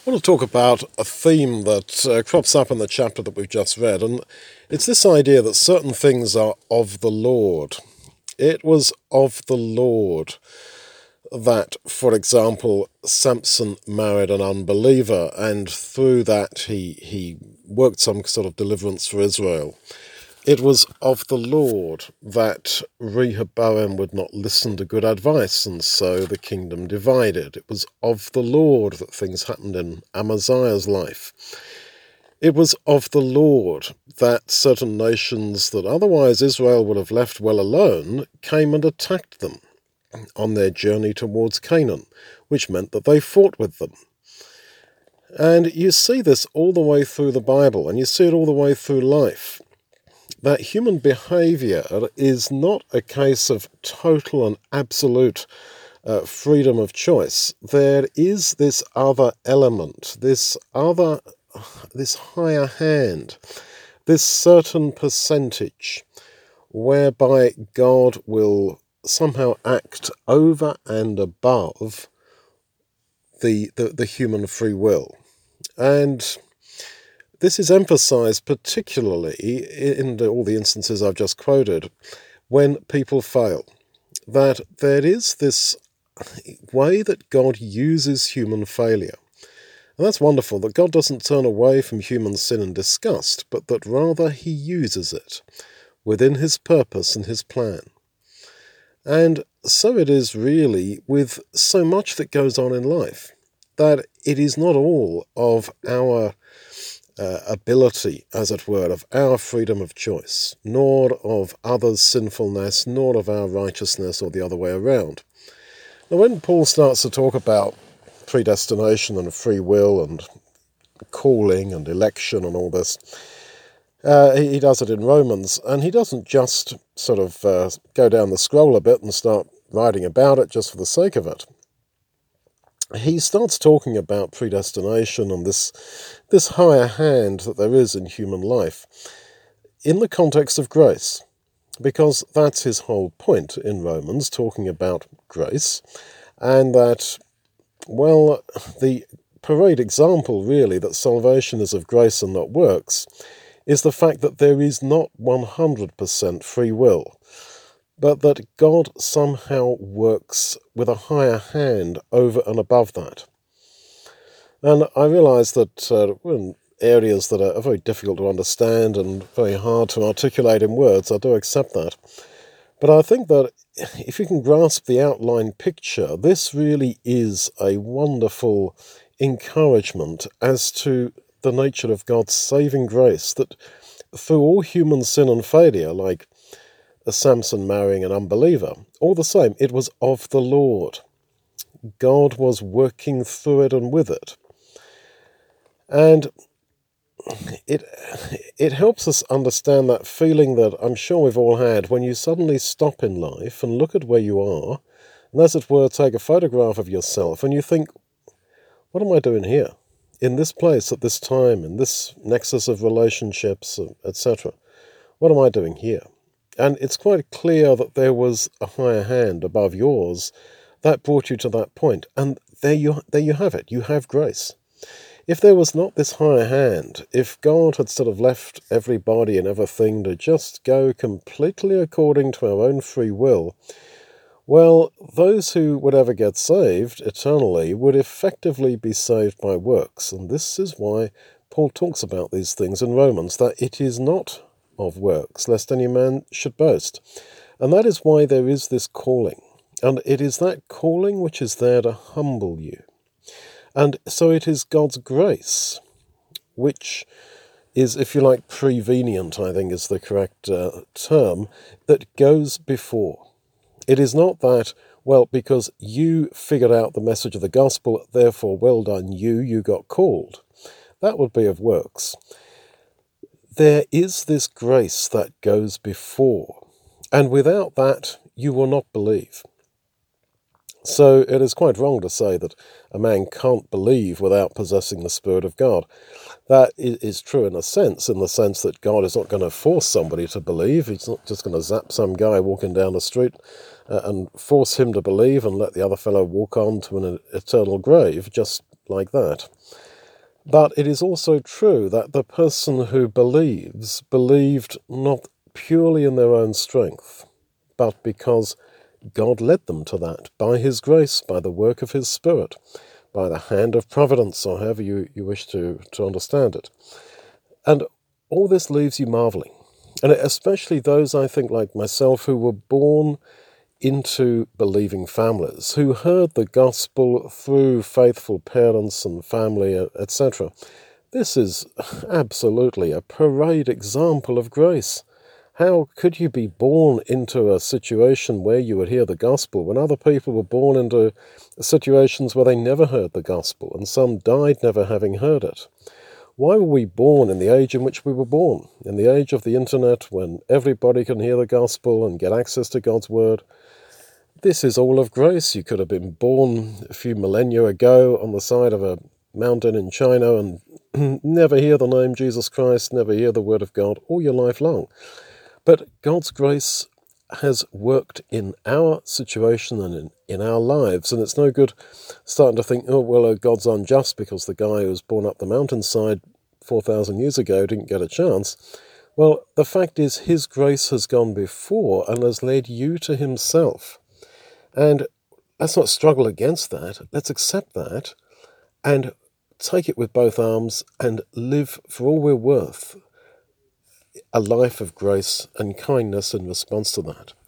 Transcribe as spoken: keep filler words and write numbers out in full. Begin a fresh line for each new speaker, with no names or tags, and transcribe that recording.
I want to talk about a theme that uh, crops up in the chapter that we've just read, and it's this idea that certain things are of the Lord. It was of the Lord that, for example, Samson married an unbeliever, and through that he, he worked some sort of deliverance for Israel. It was of the Lord that Rehoboam would not listen to good advice, and so the kingdom divided. It was of the Lord that things happened in Amaziah's life. It was of the Lord that certain nations that otherwise Israel would have left well alone came and attacked them on their journey towards Canaan, which meant that they fought with them. And you see this all the way through the Bible, and you see it all the way through life. That human behaviour is not a case of total and absolute uh, freedom of choice. There is this other element, this other, this higher hand, this certain percentage, whereby God will somehow act over and above the, the, the human free will. And this is emphasized particularly in the, all the instances I've just quoted, when people fail. That there is this way that God uses human failure. And that's wonderful, that God doesn't turn away from human sin in disgust, but that rather he uses it within his purpose and his plan. And so it is really with so much that goes on in life, that it is not all of our Uh, ability, as it were, of our freedom of choice, nor of others' sinfulness, nor of our righteousness, or the other way around. Now, when Paul starts to talk about predestination and free will and calling and election and all this, uh, he, he does it in Romans, and he doesn't just sort of uh, go down the scroll a bit and start writing about it just for the sake of it. He starts talking about predestination and this this higher hand that there is in human life in the context of grace, because that's his whole point in Romans, talking about grace, and that, well, the parade example, really, that salvation is of grace and not works, is the fact that there is not one hundred percent free will, but that God somehow works with a higher hand over and above that. And I realise that uh, in areas that are very difficult to understand and very hard to articulate in words, I do accept that. But I think that if you can grasp the outline picture, this really is a wonderful encouragement as to the nature of God's saving grace, that through all human sin and failure, like a Samson marrying an unbeliever, all the same, it was of the Lord. God was working through it and with it. And it it helps us understand that feeling that I'm sure we've all had when you suddenly stop in life and look at where you are, and as it were, take a photograph of yourself, and you think, what am I doing here? In this place, at this time, in this nexus of relationships, et cetera. What am I doing here? And it's quite clear that there was a higher hand above yours that brought you to that point. And there you, there you have it. You have grace. If there was not this higher hand, if God had sort of left everybody and everything to just go completely according to our own free will, well, those who would ever get saved eternally would effectively be saved by works. And this is why Paul talks about these things in Romans, that it is not of works, lest any man should boast. And that is why there is this calling. And it is that calling which is there to humble you. And so it is God's grace, which is, if you like, prevenient, I think is the correct uh, term, that goes before. It is not that, well, because you figured out the message of the gospel, therefore, well done you, you got called. That would be of works. There is this grace that goes before, and without that, you will not believe. So it is quite wrong to say that a man can't believe without possessing the Spirit of God. That is true in a sense, in the sense that God is not going to force somebody to believe. He's not just going to zap some guy walking down the street uh, and force him to believe and let the other fellow walk on to an eternal grave, just like that. But it is also true that the person who believes believed not purely in their own strength, but because God led them to that by his grace, by the work of his Spirit, by the hand of providence, or however you, you wish to, to understand it. And all this leaves you marveling. And especially those, I think, like myself, who were born into believing families, who heard the gospel through faithful parents and family, et cetera. This is absolutely a parade example of grace. How could you be born into a situation where you would hear the gospel when other people were born into situations where they never heard the gospel, and some died never having heard it? Why were we born in the age in which we were born, in the age of the internet, when everybody can hear the gospel and get access to God's word? This is all of grace. You could have been born a few millennia ago on the side of a mountain in China and never hear the name Jesus Christ, never hear the word of God all your life long. But God's grace has worked in our situation and in, in our lives, and it's no good starting to think, oh, well, uh, God's unjust because the guy who was born up the mountainside four thousand years ago didn't get a chance. Well, the fact is his grace has gone before and has led you to himself. And let's not struggle against that. Let's accept that and take it with both arms and live for all we're worth a life of grace and kindness in response to that.